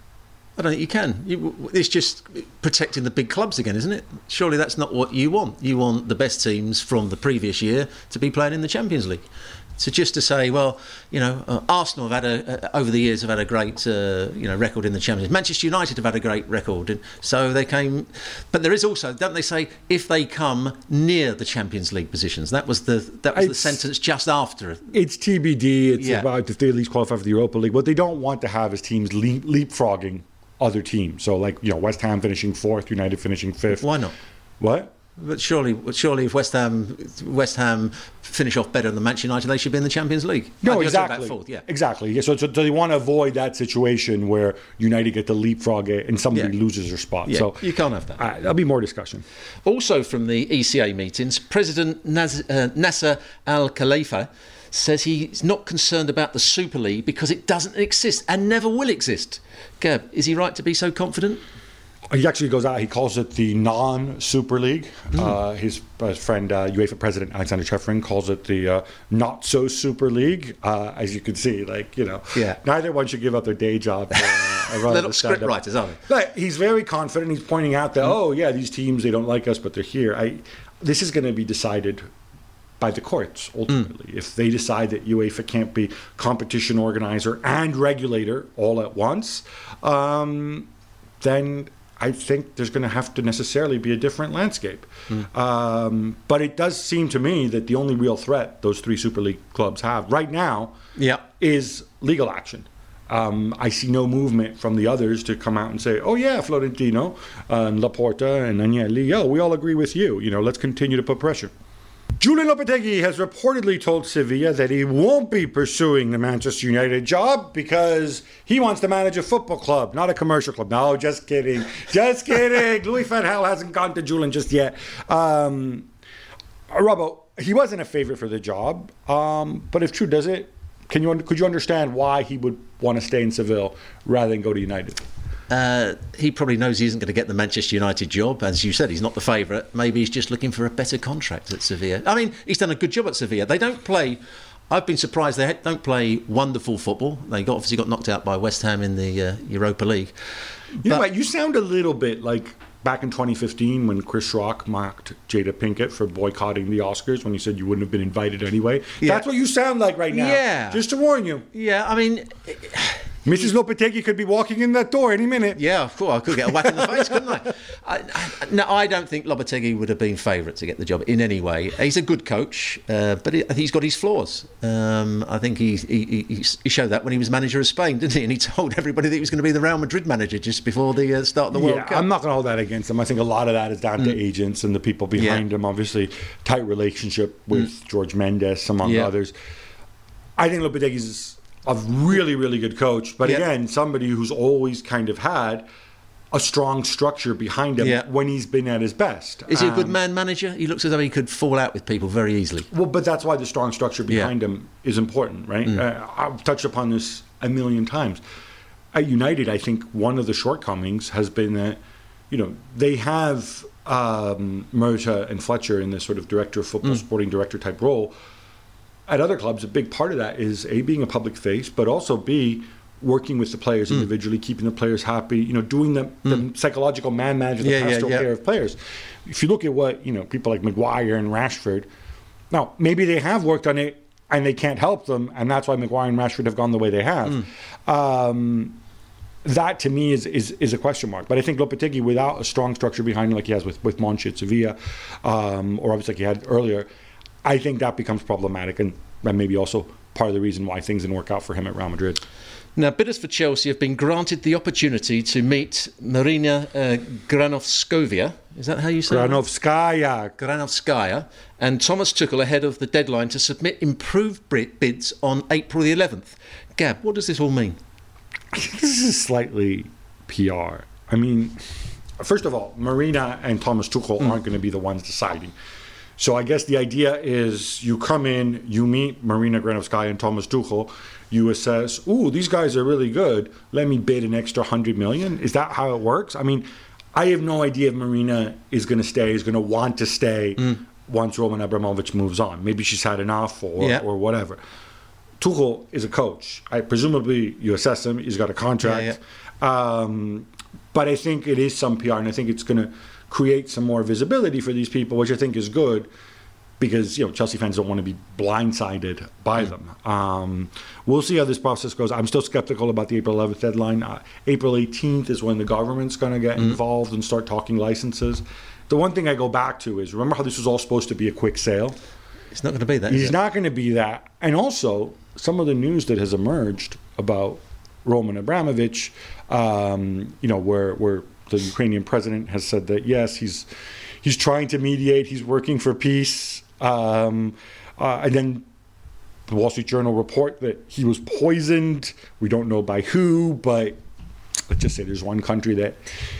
I don't think you can. You, it's just protecting the big clubs again, isn't it? Surely that's not what you want. You want the best teams from the previous year to be playing in the Champions League. So just to say, well, you know, uh, Arsenal have had a, uh, over the years have had a great, uh, you know, record in the Champions League. Manchester United have had a great record, and so they came. But there is also, don't they say, if they come near the Champions League positions? That was the that was it's, the sentence just after. It's T B D. It's yeah. about if they at least qualify for the Europa League. What they don't want to have is teams leap, leapfrogging other teams. So, like, you know, West Ham finishing fourth, United finishing fifth. Why not? What? But surely, surely, if West Ham, West Ham finish off better than Manchester United, they should be in the Champions League. No, exactly. Fourth, yeah. Exactly. Yeah. So, so they want to avoid that situation where United get to leapfrog it and somebody yeah. loses their spot. Yeah, so you can't have that. Uh, there'll be more discussion. Also, from the E C A meetings, President Naz, uh, Nasser Al Khalifa says he's not concerned about the Super League because it doesn't exist and never will exist. Gab, is he right to be so confident? He actually goes out, he calls it the non-Super League. Mm. Uh, his, his friend, uh, UEFA President Alexander Chefrin, calls it the uh, not-so-Super League. Uh, as you can see, like, you know, yeah. neither one should give up their day job. Uh, They're not script writers, are they? But he's very confident. He's pointing out that, mm. oh, yeah, these teams, they don't like us, but they're here. I, this is going to be decided by the courts, ultimately. Mm. If they decide that UEFA can't be competition organizer and regulator all at once, um, then I think there's going to have to necessarily be a different landscape. Mm. Um, but it does seem to me that the only real threat those three Super League clubs have right now yeah. is legal action. Um, I see no movement from the others to come out and say, oh, yeah, Florentino uh, and Laporta and Agnelli, oh, we all agree with you. You know, let's continue to put pressure. Julen Lopetegui has reportedly told Sevilla that he won't be pursuing the Manchester United job because he wants to manage a football club, not a commercial club. No, just kidding. Just kidding. Louis van Gaal hasn't gone to Julen just yet. Um, Robbo, he wasn't a favorite for the job, um, but if true, does it? Can you could you understand why he would want to stay in Seville rather than go to United? Uh, he probably knows he isn't going to get the Manchester United job. As you said, he's not the favourite. Maybe he's just looking for a better contract at Sevilla. I mean, he's done a good job at Sevilla. They don't play... I've been surprised they don't play wonderful football. They got, obviously got knocked out by West Ham in the uh, Europa League. You know what? You sound a little bit like back in twenty fifteen when Chris Rock mocked Jada Pinkett for boycotting the Oscars when he said you wouldn't have been invited anyway. Yeah. That's what you sound like right now. Yeah. Just to warn you. Yeah, I mean... Missus Lopetegui could be walking in that door any minute. Yeah, of course. I could get a whack in the face, couldn't I? I, I? No, I don't think Lopetegui would have been favourite to get the job in any way. He's a good coach, uh, but he, he's got his flaws. Um, I think he, he, he, he showed that when he was manager of Spain, didn't he? And he told everybody that he was going to be the Real Madrid manager just before the uh, start of the World yeah, Cup. I'm not going to hold that against him. I think a lot of that is down mm. to agents and the people behind yeah. him. Obviously, tight relationship with mm. George Mendes, among yeah. others. I think Lopetegui's a really, really good coach. But yeah. again, somebody who's always kind of had a strong structure behind him yeah. when he's been at his best. Is he a good um, man manager? He looks as though he could fall out with people very easily. Well, but that's why the strong structure behind yeah. him is important, right? Mm. Uh, I've touched upon this a million times. At United, I think one of the shortcomings has been that, you know, they have um, Murta and Fletcher in this sort of director of football, mm. sporting director type role. At other clubs, a big part of that is A, being a public face, but also B, working with the players mm. individually, keeping the players happy, you know, doing the, mm. the psychological man management, the yeah, pastoral yeah, yeah. care of players. If you look at what, you know, people like Maguire and Rashford, now, maybe they have worked on it and they can't help them, and that's why Maguire and Rashford have gone the way they have. Mm. Um, that, to me, is, is is a question mark. But I think Lopetegui, without a strong structure behind him like he has with, with Monchi at Sevilla, um, or obviously like he had earlier, I think that becomes problematic, and that may be also part of the reason why things didn't work out for him at Real Madrid. Now, bidders for Chelsea have been granted the opportunity to meet Marina uh, Granovskaya. Is that how you say it? Granovskaya. Granovskaya. And Thomas Tuchel ahead of the deadline to submit improved bids on April the eleventh. Gab, what does this all mean? This is slightly P R. I mean, first of all, Marina and Thomas Tuchel mm. aren't going to be the ones deciding. So I guess the idea is you come in, you meet Marina Granovskaya and Thomas Tuchel, you assess, ooh, these guys are really good, let me bid an extra one hundred million dollars. Is that how it works? I mean, I have no idea if Marina is going to stay, is going to want to stay mm. once Roman Abramovich moves on. Maybe she's had enough or, yeah. or whatever. Tuchel is a coach. I presumably you assess him, he's got a contract. Yeah, yeah. Um, but I think it is some P R, and I think it's going to create some more visibility for these people, which I think is good, because you know Chelsea fans don't want to be blindsided by mm. them. Um, we'll see how this process goes. I'm still skeptical about the April eleventh deadline. Uh, April eighteenth is when the government's going to get mm. involved and start talking licenses. The one thing I go back to is, remember how this was all supposed to be a quick sale? It's not going to be that. It's not going to be that. And also, some of the news that has emerged about Roman Abramovich, um, you know, where where the Ukrainian president has said that, yes, he's he's trying to mediate, he's working for peace. Um, uh, and then the Wall Street Journal report that he was poisoned. We don't know by who, but let's just say there's one country that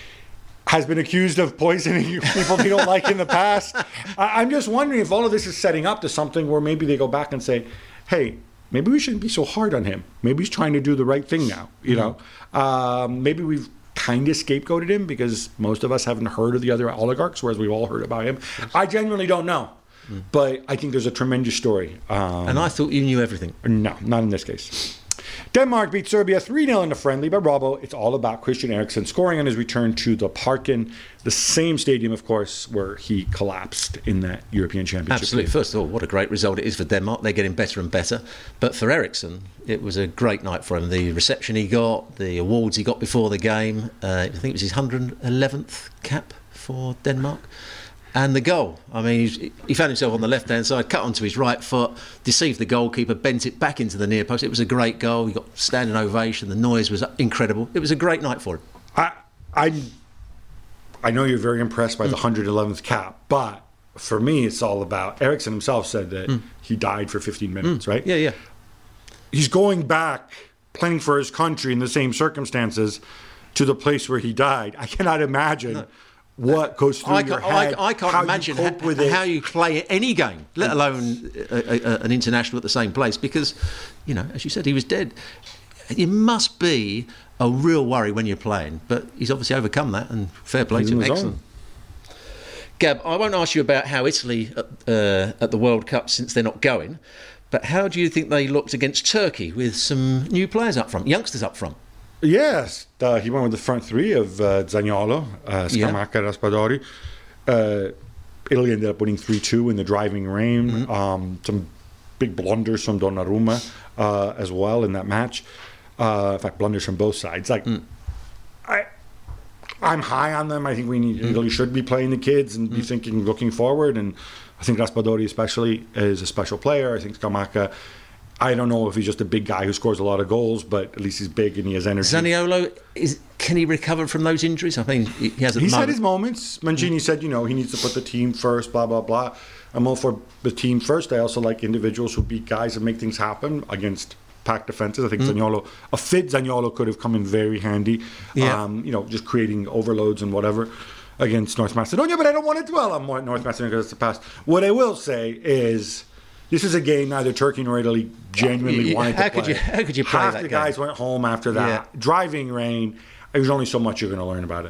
has been accused of poisoning people they don't like in the past. I, I'm just wondering if all of this is setting up to something where maybe they go back and say, hey, maybe we shouldn't be so hard on him. Maybe he's trying to do the right thing now, you mm-hmm. know. Um, maybe we've kind of scapegoated him because most of us haven't heard of the other oligarchs, whereas we've all heard about him. I genuinely don't know, mm. but I think there's a tremendous story. Um, and I thought you knew everything. No, not in this case. Denmark beat Serbia three nil in a friendly, but Robbo, it's all about Christian Eriksen scoring on his return to the Parken, the same stadium, of course, where he collapsed in that European Championship. Absolutely. Game. First of all, what a great result it is for Denmark. They're getting better and better. But for Eriksen, it was a great night for him. The reception he got, the awards he got before the game, uh, I think it was his one hundred eleventh cap for Denmark. And the goal. I mean, he found himself on the left-hand side, cut onto his right foot, deceived the goalkeeper, bent it back into the near post. It was a great goal. He got standing ovation. The noise was incredible. It was a great night for him. I I, I know you're very impressed by mm. the one hundred eleventh cap, but for me, it's all about, Eriksen himself said that mm. he died for fifteen minutes, mm. right? Yeah, yeah. He's going back, playing for his country in the same circumstances, to the place where he died. I cannot imagine... No. What goes through I your can't, head? I, I can't how imagine you cope ha- with it. how you play any game, let alone a, a, an international at the same place. Because, you know, as you said, he was dead. It must be a real worry when you're playing. But he's obviously overcome that, and fair play to him. Excellent. Gab, I won't ask you about how Italy uh, at the World Cup, since they're not going. But how do you think they looked against Turkey with some new players up front, youngsters up front? Yes, uh, he went with the front three of uh, Zaniolo, uh, Scamacca, yeah. Raspadori. Uh, Italy ended up winning three two in the driving rain. Mm-hmm. Um, some big blunders from Donnarumma uh, as well in that match. Uh, in fact, blunders from both sides. Like, mm. I, I'm high on them. I think we need, mm. Italy should be playing the kids and mm. be thinking, looking forward. And I think Raspadori especially is a special player. I think Scamacca, I don't know if he's just a big guy who scores a lot of goals, but at least he's big and he has energy. Zaniolo, is, can he recover from those injuries? I mean, he has. He's had his moments. Mancini mm. said, you know, he needs to put the team first, blah, blah, blah. I'm all for the team first. I also like individuals who beat guys and make things happen against packed defenses. I think mm. Zaniolo, a fit Zaniolo could have come in very handy. Yeah. Um, you know, just creating overloads and whatever against North Macedonia. But I don't want to dwell on North Macedonia because it's the past. What I will say is, this is a game neither Turkey nor Italy genuinely yeah, wanted how to could play. You, how could you play Half that the game? guys went home after that. Yeah. Driving rain. There's only so much you're going to learn about it.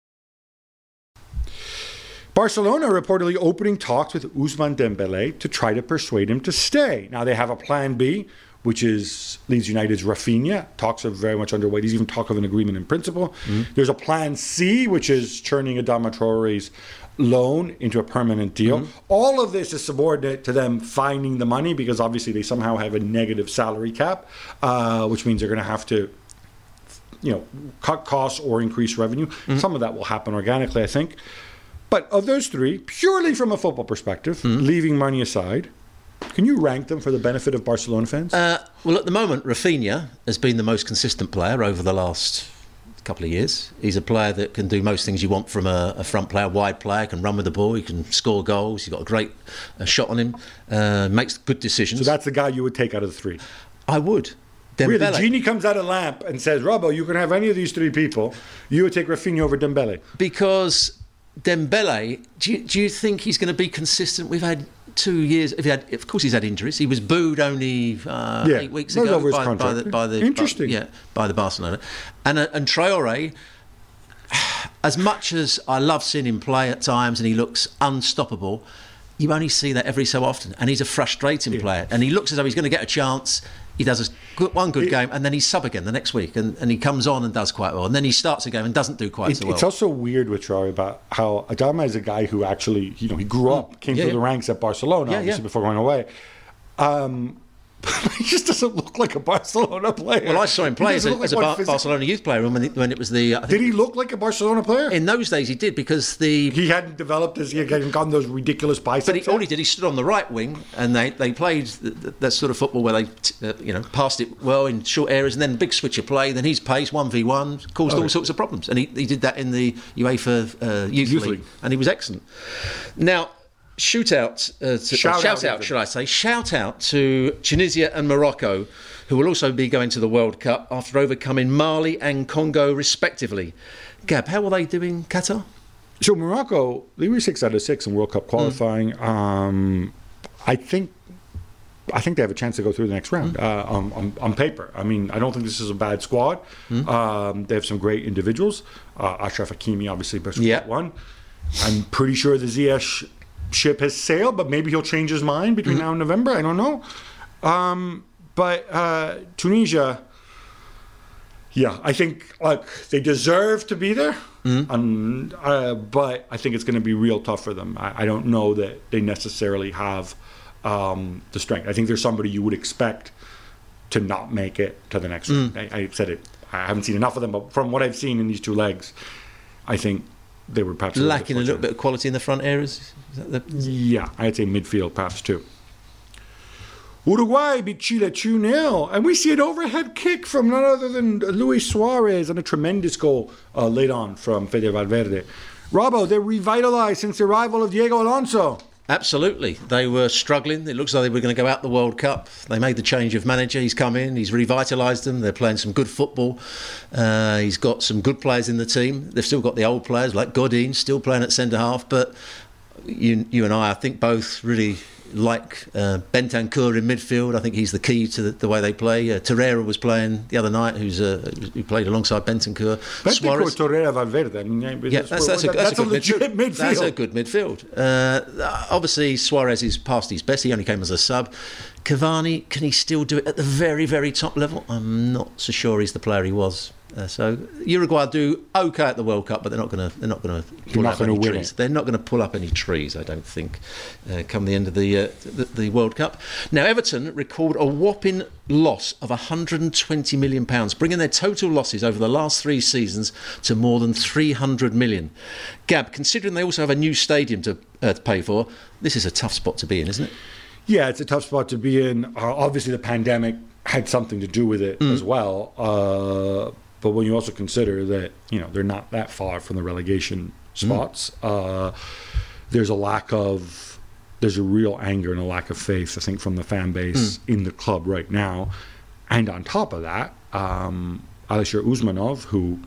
Barcelona reportedly opening talks with Ousmane Dembele to try to persuade him to stay. Now, they have a plan B, which is Leeds United's Rafinha. Talks are very much underway. There's even talk of an agreement in principle. Mm-hmm. There's a plan C, which is turning Adama Traore's loan into a permanent deal. Mm-hmm. All of this is subordinate to them finding the money because obviously they somehow have a negative salary cap, uh, which means they're going to have to, you know, cut costs or increase revenue. Mm-hmm. Some of that will happen organically, I think. But of those three, purely from a football perspective, mm-hmm. leaving money aside, can you rank them for the benefit of Barcelona fans? Uh, well, at the moment, Rafinha has been the most consistent player over the last couple of years. He's a player that can do most things you want from a, a front player, wide player, can run with the ball, he can score goals, he's got a great uh, shot on him, uh, makes good decisions. So that's the guy you would take out of the three? I would, Weird, the Dembele. genie comes out of lamp and says, Robbo, you can have any of these three people. You would take Rafinha over Dembele. Because Dembele, do you, do you think he's going to be consistent? We've had two years. If he had, of course, he's had injuries. He was booed only uh, Yeah, eight weeks that was ago over his by, by contract. the by the Interesting. By, yeah, by the Barcelona, and uh, and Traore. As much as I love seeing him play at times, and he looks unstoppable, you only see that every so often, and he's a frustrating Yeah. player. And he looks as though he's going to get a chance. He does a good, one good It- game, and then he's sub again the next week, and, and he comes on and does quite well, and then he starts a game and doesn't do quite It, so well. It's also weird with Traore about how Adama is a guy who actually, you know, he grew up, came Yeah, through yeah. the ranks at Barcelona, Yeah, obviously, yeah. before going away. Um, he just doesn't look like a Barcelona player. Well, I saw him He play as doesn't a, look as a like Bar- one physi- Barcelona youth player when, it- when it was the. I think Did he look like a Barcelona player? in those days he did because the. he hadn't developed as he hadn't gotten those ridiculous biceps. But he, all yet? he did, he stood on the right wing, and they, they played th- th- that sort of football where they, t- uh, you know, passed it well in short areas, and then big switch of play. Then his pace, one v one, caused all Okay. sorts of problems, and he, he did that in the UEFA uh, Youth, Youth League, League. and he was excellent. Now, shoot out, uh, to, Shout shout, shout out, out, even. should I say? Shout out to Tunisia and Morocco, who will also be going to the World Cup after overcoming Mali and Congo, respectively. Gab, how will they do in Qatar? So Morocco, they were six out of six in World Cup qualifying. Mm. Um, I think, I think they have a chance to go through the next round Mm. uh, on, on, on paper. I mean, I don't think this is a bad squad. Mm. Um, they have some great individuals. Uh, Ashraf Hakimi, obviously, best Yeah. one. I'm pretty sure the Ziyech ship has sailed, but maybe he'll change his mind between Mm. now and November. I don't know. Um, but uh, Tunisia. Yeah, I think like they deserve to be there, Mm-hmm. um, uh, but I think it's going to be real tough for them. I, I don't know that they necessarily have um, the strength. I think there's somebody you would expect to not make it to the next Mm. round. I, I said it. I haven't seen enough of them, but from what I've seen in these two legs, I think they were perhaps Lacking a little fortunate. bit of quality in the front areas? Is that the, Yeah, I'd say midfield perhaps too. Uruguay beat Chile two nil, and we see an overhead kick from none other than Luis Suarez and a tremendous goal uh, laid on from Fede Valverde. Robbo, they're revitalized since the arrival of Diego Alonso. Absolutely. They were struggling. It looks like they were going to go out the World Cup. They made the change of manager. He's come in. He's revitalised them. They're playing some good football. Uh, he's got some good players in the team. They've still got the old players like Godin still playing at centre half. But you, you and I, I think both really like uh, Bentancur in midfield. I think he's the key to the, the way they play. Uh, Torreira was playing the other night, who's uh, who played alongside Bentancur. Bentancur, Suarez- Torreira, Valverde. I mean, Yeah, that's, that's, a, that's, a, good legit midfield. midfield. That's a good midfield. Uh, obviously, Suarez is past his best. He only came as a sub. Cavani, can he still do it at the very, very top level? I'm not so sure he's the player he was. Uh, so Uruguay do okay at the World Cup, but they're not going to. They're not going to pull not up gonna any win trees. it. They're not going to pull up any trees. I don't think. Uh, come the end of the, uh, the the World Cup. Now Everton record a whopping loss of one hundred twenty million pounds, bringing their total losses over the last three seasons to more than three hundred million. Gab, considering they also have a new stadium to, uh, to pay for, this is a tough spot to be in, isn't it? Yeah, it's a tough spot to be in. Uh, obviously, the pandemic had something to do with it Mm. as well. Uh, but when you also consider that, you know, they're not that far from the relegation spots, mm. uh, there's a lack of, there's a real anger and a lack of faith, I think, from the fan base mm. in the club right now. And on top of that, um, Alisher Usmanov, who,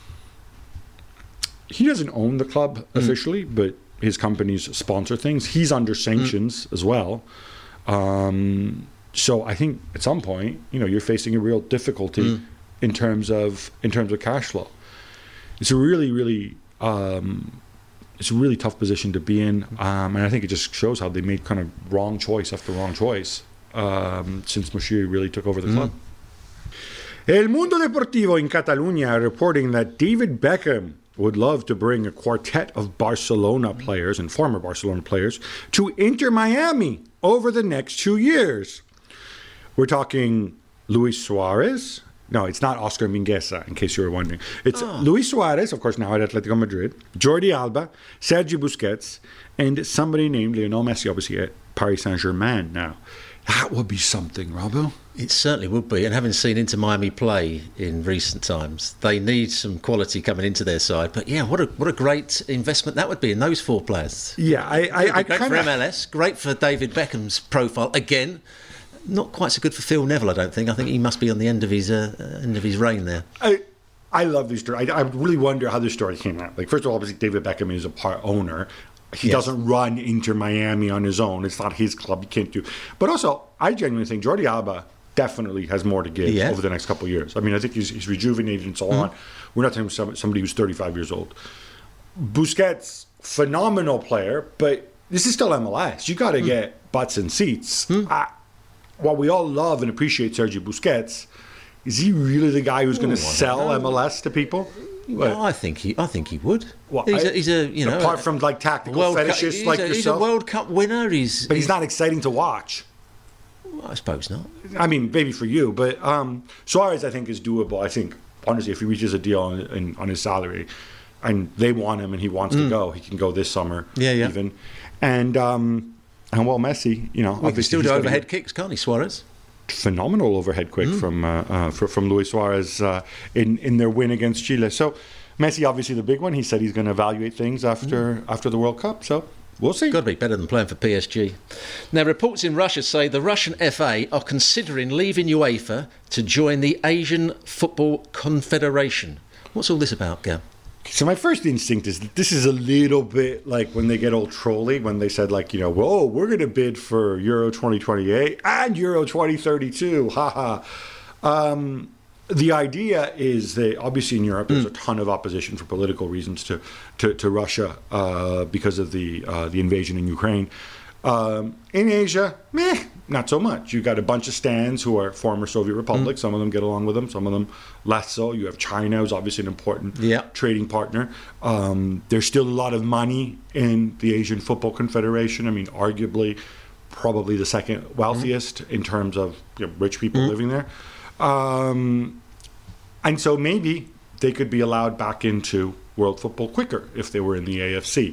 he doesn't own the club mm. officially, but his companies sponsor things. He's under sanctions mm. as well. Um, so I think at some point, you know, you're facing a real difficulty mm. in terms of in terms of cash flow. It's a really, really, um, it's a really tough position to be in, um, and I think it just shows how they made kind of wrong choice after wrong choice um, since Moshiri really took over the mm. club. El Mundo Deportivo in Catalunya reporting that David Beckham would love to bring a quartet of Barcelona players and former Barcelona players to Inter Miami over the next two years. We're talking Luis Suarez. No, it's not Oscar Mingueza, in case you were wondering. It's oh. Luis Suarez, of course, now at Atletico Madrid, Jordi Alba, Sergio Busquets, and somebody named Lionel Messi, obviously at Paris Saint-Germain now. That would be something, Robbo. It certainly would be. And having seen Inter Miami play in recent times, they need some quality coming into their side. But yeah, what a what a great investment that would be in those four players. Yeah, I, I, I great kind for of M L S, great for David Beckham's profile again. not quite so good for Phil Neville, I don't think. I think he must be on the end of his uh, end of his reign there. I, I love this story. I, I really wonder how this story came out. Like, first of all, obviously, David Beckham is a part owner. He yes. doesn't run Inter Miami on his own. It's not his club. He can't do. But also, I genuinely think Jordi Alba definitely has more to give yeah. over the next couple of years. I mean, I think he's, he's rejuvenated and so mm. on. We're not talking about somebody who's thirty-five years old. Busquets, phenomenal player, but this is still M L S. You got to mm. get butts and seats. Mm. I, while we all love and appreciate Sergio Busquets, is he really the guy who's going to sell M L S to people? Well, I think he. I think he would. Well, he's, I, a, he's a, you know, apart from like tactical World fetishists Cup, like a, yourself. He's a World Cup winner. He's, but he's, he's not exciting to watch. I suppose not. I mean, maybe for you, but um, Suarez, I think, is doable. I think honestly, if he reaches a deal on, in, on his salary, and they want him, and he wants mm. to go, he can go this summer. Yeah, yeah. Even, and um, and well, Messi, you know, well, he can still do overhead kicks, can't he, Suarez? Phenomenal overhead kick mm. from uh, uh, for, from Luis Suarez uh, in in their win against Chile. So Messi, obviously the big one. He said he's going to evaluate things after mm. after the World Cup. So we'll see. Got to be better than playing for P S G. Now, reports in Russia say the Russian F A are considering leaving UEFA to join the Asian Football Confederation. What's all this about, Gav? So my first instinct is that this is a little bit like when they get all trolly, when they said, like, you know, whoa, we're going to bid for Euro twenty twenty-eight and Euro twenty thirty-two. Ha ha. Um, the idea is that obviously in Europe there's mm. a ton of opposition for political reasons to to, to Russia uh, because of the uh, the invasion in Ukraine. Um, in Asia, meh, not so much. You got a bunch of stands who are former Soviet republics. Mm. Some of them get along with them, some of them less so. You have China, who's obviously an important yeah. trading partner. Um, there's still a lot of money in the Asian Football Confederation. I mean, arguably, probably the second wealthiest mm. in terms of, you know, rich people mm. living there. Um, and so maybe they could be allowed back into world football quicker if they were in the A F C.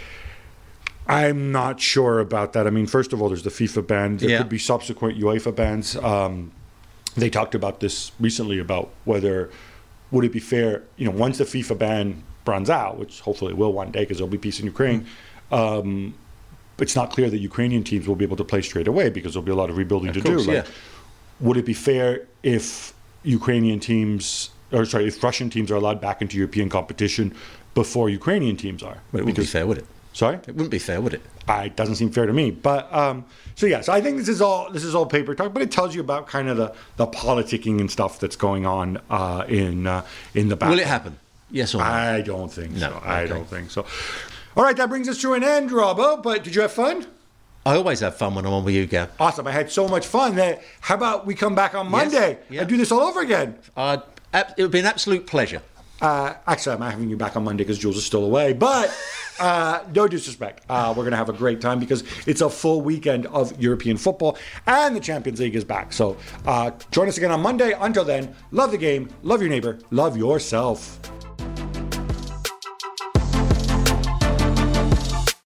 I'm not sure about that. I mean, first of all, there's the FIFA ban. There yeah. could be subsequent UEFA bans. Um, they talked about this recently about whether, would it be fair, you know, once the FIFA ban runs out, which hopefully it will one day because there'll be peace in Ukraine, um, it's not clear that Ukrainian teams will be able to play straight away because there'll be a lot of rebuilding of to course, do. Like, yeah. Would it be fair if Ukrainian teams, or sorry, if Russian teams are allowed back into European competition before Ukrainian teams are? Well, it wouldn't be fair, would it? Sorry? It wouldn't be fair, would it? Uh, it doesn't seem fair to me. But um, so yeah, so I think this is all this is all paper talk, but it tells you about kind of the, the politicking and stuff that's going on uh, in uh, in the back. Will it happen? Yes or no? I don't think no, so. okay. I don't think so. All right, that brings us to an end, Robbo. But did you have fun? I always have fun when I'm on with you, Gav. Awesome. I had so much fun. That how about we come back on Monday yes. yeah. and do this all over again? Uh, it would be an absolute pleasure. Uh, actually, I'm having you back on Monday because Jules is still away. But uh, no disrespect. Uh, we're going to have a great time because it's a full weekend of European football and the Champions League is back. So uh, join us again on Monday. Until then, love the game, love your neighbor, love yourself.